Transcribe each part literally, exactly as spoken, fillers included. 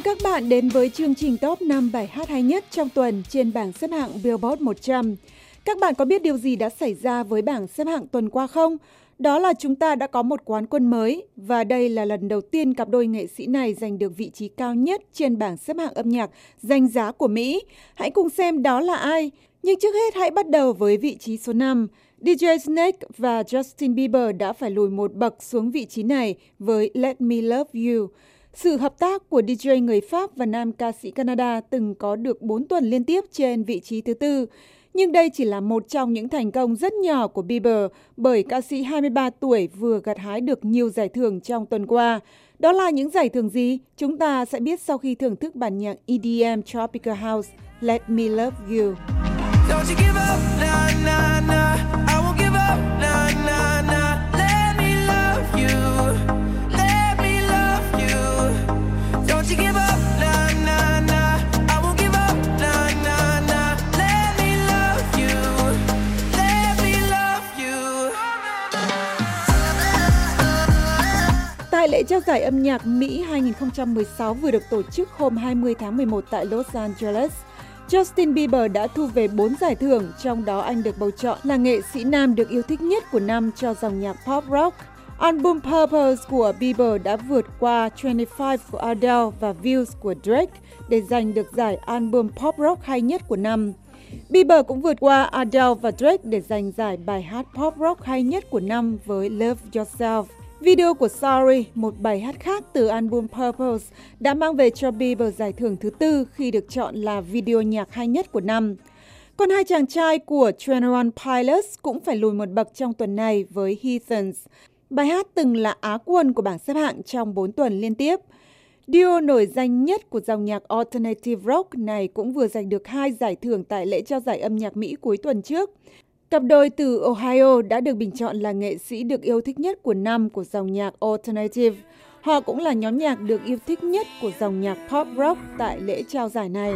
các bạn đến với chương trình top năm bài hát hay nhất trong tuần trên bảng xếp hạng Billboard một trăm. Các bạn có biết điều gì đã xảy ra với bảng xếp hạng tuần qua không? Đó là chúng ta đã có một quán quân mới, và đây là lần đầu tiên cặp đôi nghệ sĩ này giành được vị trí cao nhất trên bảng xếp hạng âm nhạc danh giá của Mỹ. Hãy cùng xem đó là ai. Nhưng trước hết hãy bắt đầu với vị trí số năm. đi giây Snake và Justin Bieber đã phải lùi một bậc xuống vị trí này với Let Me Love You. Sự hợp tác của đi giây người Pháp và nam ca sĩ Canada từng có được bốn tuần liên tiếp trên vị trí thứ tư. Nhưng đây chỉ là một trong những thành công rất nhỏ của Bieber, bởi ca sĩ hai mươi ba tuổi vừa gặt hái được nhiều giải thưởng trong tuần qua. Đó là những giải thưởng gì? Chúng ta sẽ biết sau khi thưởng thức bản nhạc E D M Tropical House Let Me Love You. Don't you give up, nah, nah, nah. I won't give up, nah, nah, nah. Let me love you, let me love you. Don't you give up, nah, nah, nah. I won't give up, nah, nah, nah. Let me love you, let me love you. Tại lễ trao giải âm nhạc Mỹ hai không một sáu vừa được tổ chức hôm hai mươi tháng mười một tại Los Angeles, Justin Bieber đã thu về bốn giải thưởng, trong đó anh được bầu chọn là nghệ sĩ nam được yêu thích nhất của năm cho dòng nhạc pop rock. Album Purpose của Bieber đã vượt qua hai mươi lăm của Adele và Views của Drake để giành được giải album pop rock hay nhất của năm. Bieber cũng vượt qua Adele và Drake để giành giải bài hát pop rock hay nhất của năm với Love Yourself. Video của Sorry, một bài hát khác từ album Purpose, đã mang về cho Bieber giải thưởng thứ tư khi được chọn là video nhạc hay nhất của năm. Còn hai chàng trai của hai mươi mốt Pilots cũng phải lùi một bậc trong tuần này với Heathens. Bài hát từng là Á quân của bảng xếp hạng trong bốn tuần liên tiếp. Duo nổi danh nhất của dòng nhạc Alternative Rock này cũng vừa giành được hai giải thưởng tại lễ trao giải âm nhạc Mỹ cuối tuần trước. Cặp đôi từ Ohio đã được bình chọn là nghệ sĩ được yêu thích nhất của năm của dòng nhạc Alternative. Họ cũng là nhóm nhạc được yêu thích nhất của dòng nhạc pop rock tại lễ trao giải này.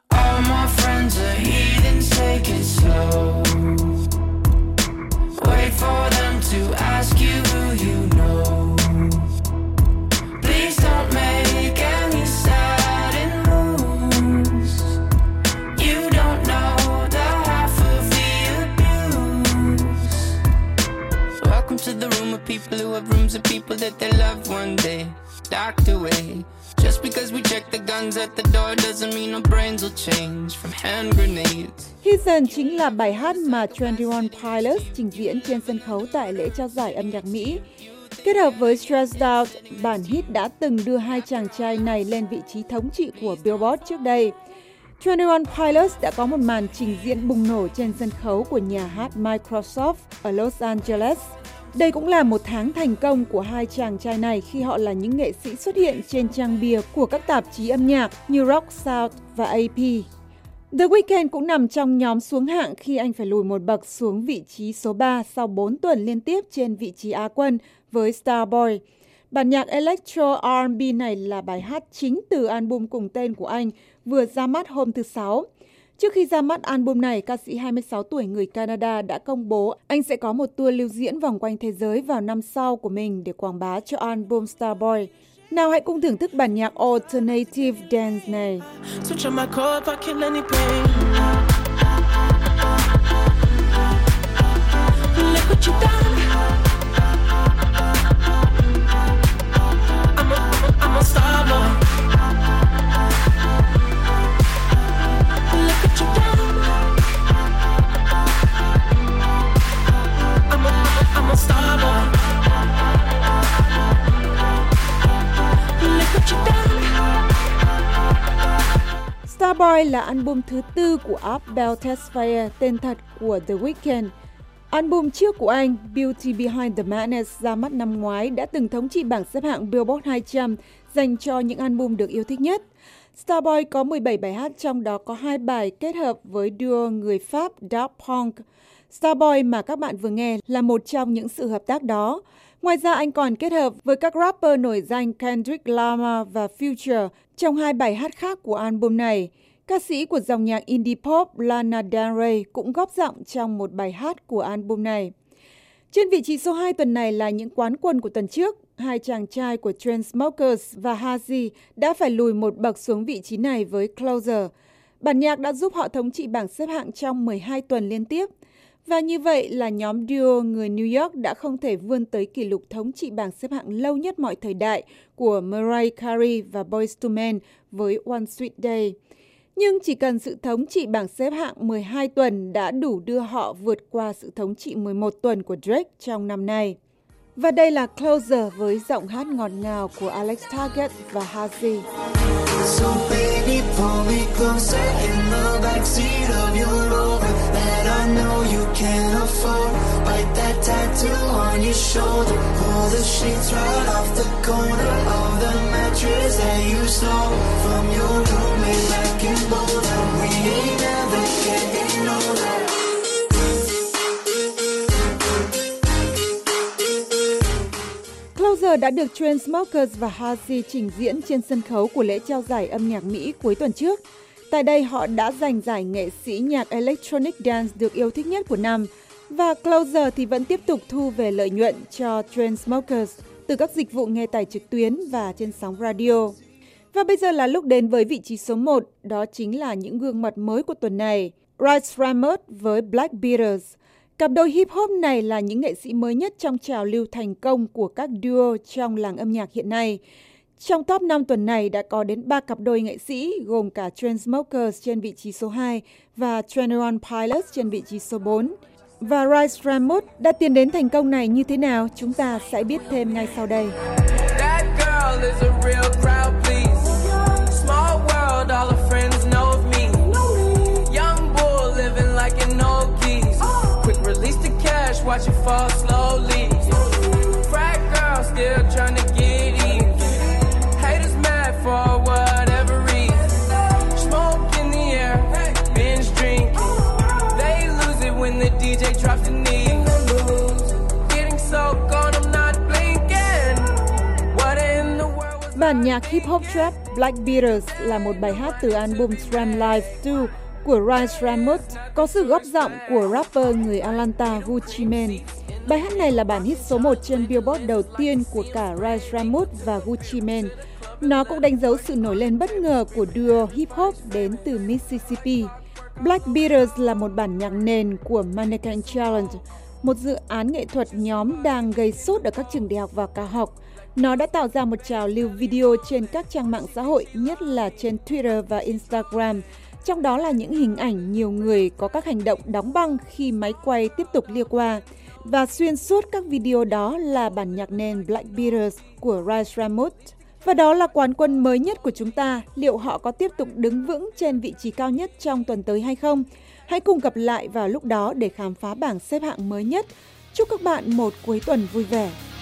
To the room of people who have rooms of people that they love one day docked away. Just because we check the guns at the door doesn't mean our brains will change from hand grenades. Heathen chính là bài hát mà hai mươi mốt Pilots trình diễn trên sân khấu tại lễ trao giải âm nhạc Mỹ. Kết hợp với Stressed Out, bản hit đã từng đưa hai chàng trai này lên vị trí thống trị của Billboard trước đây. hai mươi mốt Pilots đã có một màn trình diễn bùng nổ trên sân khấu của nhà hát Microsoft ở Los Angeles. Đây cũng là một tháng thành công của hai chàng trai này khi họ là những nghệ sĩ xuất hiện trên trang bìa của các tạp chí âm nhạc như Rock South và A P. The Weeknd cũng nằm trong nhóm xuống hạng khi anh phải lùi một bậc xuống vị trí số ba sau bốn tuần liên tiếp trên vị trí Á quân với Starboy. Bản nhạc Electro R and B này là bài hát chính từ album cùng tên của anh vừa ra mắt hôm thứ Sáu. Trước khi ra mắt album này, ca sĩ hai mươi sáu tuổi người Canada đã công bố anh sẽ có một tour lưu diễn vòng quanh thế giới vào năm sau của mình để quảng bá cho album Starboy. Nào hãy cùng thưởng thức bản nhạc Alternative Dance này. Starboy là album thứ tư của Art Bell Tesfaye, tên thật của The Weeknd. Album trước của anh, Beauty Behind the Madness, ra mắt năm ngoái đã từng thống trị bảng xếp hạng Billboard hai trăm dành cho những album được yêu thích nhất. Starboy có mười bảy bài hát, trong đó có hai bài kết hợp với duo người Pháp Daft Punk. Starboy mà các bạn vừa nghe là một trong những sự hợp tác đó. Ngoài ra anh còn kết hợp với các rapper nổi danh Kendrick Lamar và Future trong hai bài hát khác của album này. Ca sĩ của dòng nhạc indie pop Lana Del Rey cũng góp giọng trong một bài hát của album này. Trên vị trí số hai tuần này là những quán quân của tuần trước. hai chàng trai của Chainsmokers và Halsey đã phải lùi một bậc xuống vị trí này với Closer. Bản nhạc đã giúp họ thống trị bảng xếp hạng trong mười hai tuần liên tiếp. Và như vậy là nhóm duo người New York đã không thể vươn tới kỷ lục thống trị bảng xếp hạng lâu nhất mọi thời đại của Mariah Carey và Boyz two Men với One Sweet Day. Nhưng chỉ cần sự thống trị bảng xếp hạng mười hai tuần đã đủ đưa họ vượt qua sự thống trị mười một tuần của Drake trong năm nay. Và đây là Closer với giọng hát ngọt ngào của Alex Target và Halsey. So baby, pull me closer in the backseat of your Rover that I know you can't afford. Bite that tattoo on your shoulder. Pull the sheets right off the corner of the mattress that you stole from your roommate back in Boulder. We ain't never getting older. Closer đã được Chainsmokers và Halsey trình diễn trên sân khấu của lễ trao giải âm nhạc Mỹ cuối tuần trước. Tại đây họ đã giành giải nghệ sĩ nhạc Electronic Dance được yêu thích nhất của năm. Và Closer thì vẫn tiếp tục thu về lợi nhuận cho Chainsmokers từ các dịch vụ nghe tải trực tuyến và trên sóng radio. Và bây giờ là lúc đến với vị trí số một, đó chính là những gương mặt mới của tuần này. Rice Ramos với Black Beatles. Cặp đôi hip hop này là những nghệ sĩ mới nhất trong trào lưu thành công của các duo trong làng âm nhạc hiện nay. Trong top năm tuần này đã có đến ba cặp đôi nghệ sĩ gồm cả Chainsmokers trên vị trí số hai và twenty one Pilots trên vị trí số bốn. Và Rice Ramos đã tiến đến thành công này như thế nào, chúng ta sẽ biết thêm ngay sau đây. Watch it fall slowly. Frat girl still trying to get in. Haters mad for whatever reason. Smoke in the air, binge drink. They lose it when the D J drops the knee. Getting so gone, I'm not blinking. What in the world was Bản nhạc hip hop trap Black Beatles là một bài hát từ album Slam Live hai của Rice Ramos, có sự góp giọng của rapper người Atlanta Gucci Mane. Bài hát này là bản hit số một trên Billboard đầu tiên của cả Rice Ramos và Gucci Mane. Nó cũng đánh dấu sự nổi lên bất ngờ của duo hip hop đến từ Mississippi. Black Beatles là một bản nhạc nền của Mannequin Challenge, một dự án nghệ thuật nhóm đang gây sốt ở các trường đại học và cao học. Nó đã tạo ra một trào lưu video trên các trang mạng xã hội, nhất là trên Twitter và Instagram. Trong đó là những hình ảnh nhiều người có các hành động đóng băng khi máy quay tiếp tục lia qua. Và xuyên suốt các video đó là bản nhạc nền Black Beatles của Rice Ramos. Và đó là quán quân mới nhất của chúng ta. Liệu họ có tiếp tục đứng vững trên vị trí cao nhất trong tuần tới hay không? Hãy cùng gặp lại vào lúc đó để khám phá bảng xếp hạng mới nhất. Chúc các bạn một cuối tuần vui vẻ.